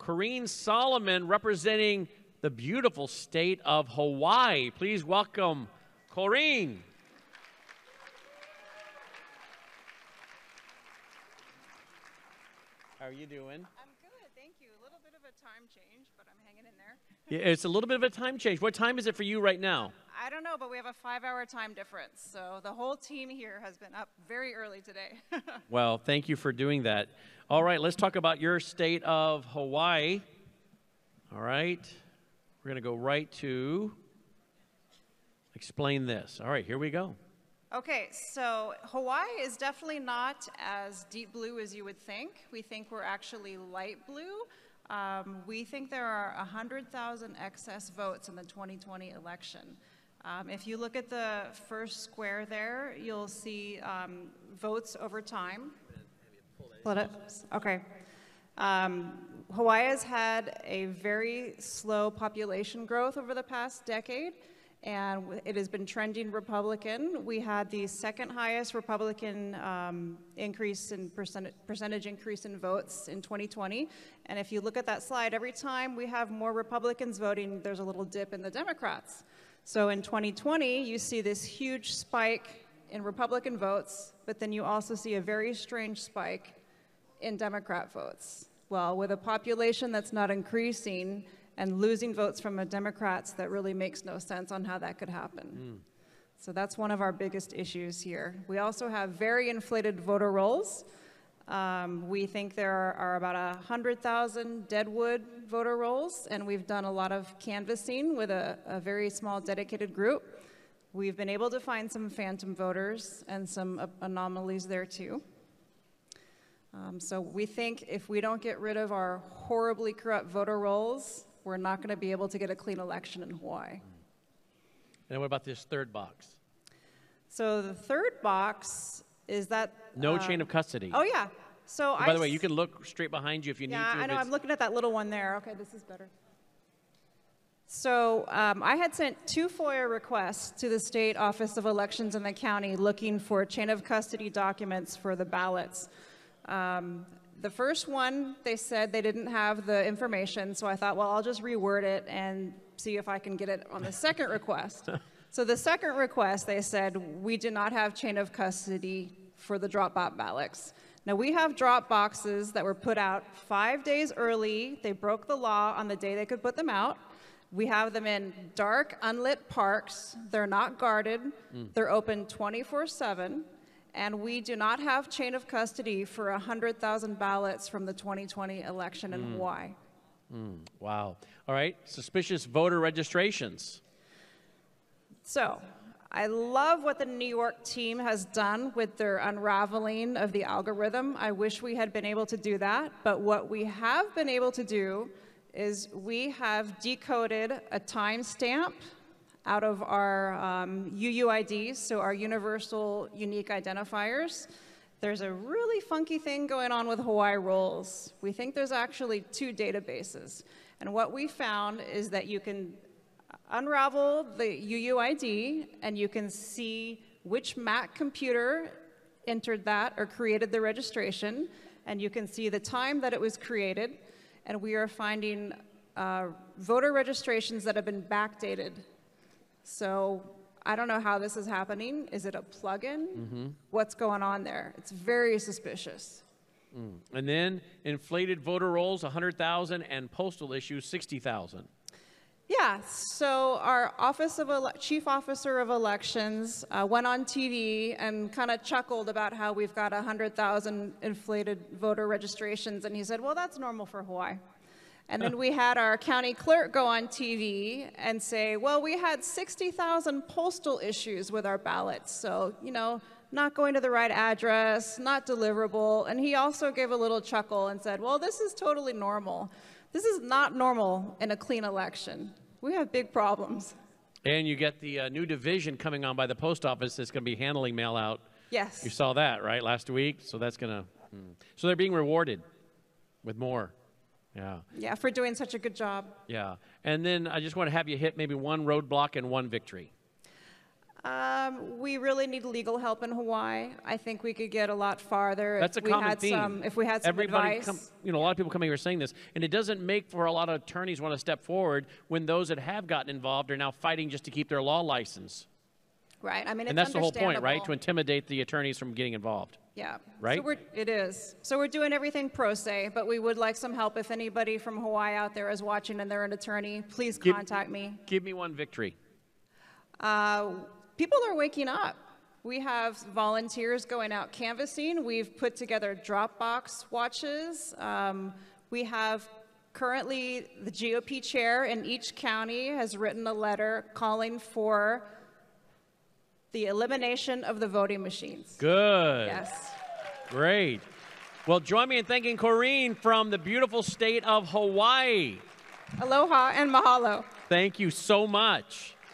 Corrine Solomon, representing the beautiful state of Hawaii. Please welcome Corrine. How are you doing? I'm good, thank you. A little bit of a time change, but I'm hanging in there. Yeah, it's a little bit of a time change. What time is it for you right now? I don't know, but we have a 5-hour time difference, so the whole team here has been up very early today. Well, thank you for doing that. All right, let's talk about your state of Hawaii. All right, we're going to go right to explain this. All right, here we go. Okay, so Hawaii is definitely not as deep blue as you would think. We think we're actually light blue. We think there are 100,000 excess votes in the 2020 election. If you look at the first square there, you'll see votes over time. Pull it up. Okay. Hawaii has had a very slow population growth over the past decade, and it has been trending Republican. We had the second highest Republican increase in percentage increase in votes in 2020. And if you look at that slide, every time we have more Republicans voting, there's a little dip in the Democrats. So in 2020, you see this huge spike in Republican votes, but then you also see a very strange spike in Democrat votes. Well, with a population that's not increasing and losing votes from the Democrats, that really makes no sense on how that could happen. So that's one of our biggest issues here. We also have very inflated voter rolls. We think there are about 100,000 deadwood voter rolls, and we've done a lot of canvassing with a very small dedicated group. We've been able to find some phantom voters and some anomalies there too. So we think if we don't get rid of our horribly corrupt voter rolls, we're not going to be able to get a clean election in Hawaii. And what about this third box? So the third box is that... No chain of custody. Oh, yeah. So by the way, you can look straight behind you if you need to. Yeah, I know. I'm looking at that little one there. Okay, this is better. So I had sent 2 FOIA requests to the State Office of Elections in the county looking for chain of custody documents for the ballots. The first one, they said they didn't have the information, so I thought, well, I'll just reword it and see if I can get it on the second request. So the second request, they said, we do not have chain of custody for the drop-box ballots. Now, we have drop boxes that were put out 5 days early. They broke the law on the day they could put them out. We have them in dark, unlit parks. They're not guarded. They're open 24/7. And we do not have chain of custody for 100,000 ballots from the 2020 election in Hawaii. Wow. All right. Suspicious voter registrations. So I love what the New York team has done with their unraveling of the algorithm. I wish we had been able to do that. But what we have been able to do is we have decoded a timestamp out of our UUIDs, so our Universal Unique Identifiers. There's a really funky thing going on with Hawaii rolls. We think there's actually 2 databases. And what we found is that you can unravel the UUID and you can see which Mac computer entered that or created the registration, and you can see the time that it was created. And we are finding voter registrations that have been backdated. So I don't know how this is happening. Is it a plugin? What's going on there? It's very suspicious. And then inflated voter rolls, 100,000, and postal issues, 60,000. Yeah, so our Chief Officer of Elections went on TV and kind of chuckled about how we've got 100,000 inflated voter registrations, and he said, well, that's normal for Hawaii. And then we had our county clerk go on TV and say, well, we had 60,000 postal issues with our ballots. So, you know, not going to the right address, not deliverable. And he also gave a little chuckle and said, well, this is totally normal. This is not normal in a clean election. We have big problems. And you get the new division coming on by the post office that's going to be handling mail out. Yes. You saw that, right, last week? So that's going to... So they're being rewarded with more. Yeah. Yeah, for doing such a good job. Yeah. And then I just want to have you hit maybe one roadblock and one victory. We really need legal help in Hawaii. I think we could get a lot farther That's if a we common had theme. if we had some Everybody advice. you know, a lot of people coming here are saying this, and it doesn't make for a lot of attorneys want to step forward when those that have gotten involved are now fighting just to keep their law license. Right. I mean, And it's that's the whole point, right? understandable. To intimidate the attorneys from getting involved. Yeah. Right? So it is. So we're doing everything pro se, but we would like some help. If anybody from Hawaii out there is watching and they're an attorney, please contact me. Give me one victory. People are waking up. We have volunteers going out canvassing. We've put together Dropbox watches. We have currently the GOP chair in each county has written a letter calling for the elimination of the voting machines. Good. Yes. Great. Well, join me in thanking Corrine from the beautiful state of Hawaii. Aloha and mahalo. Thank you so much.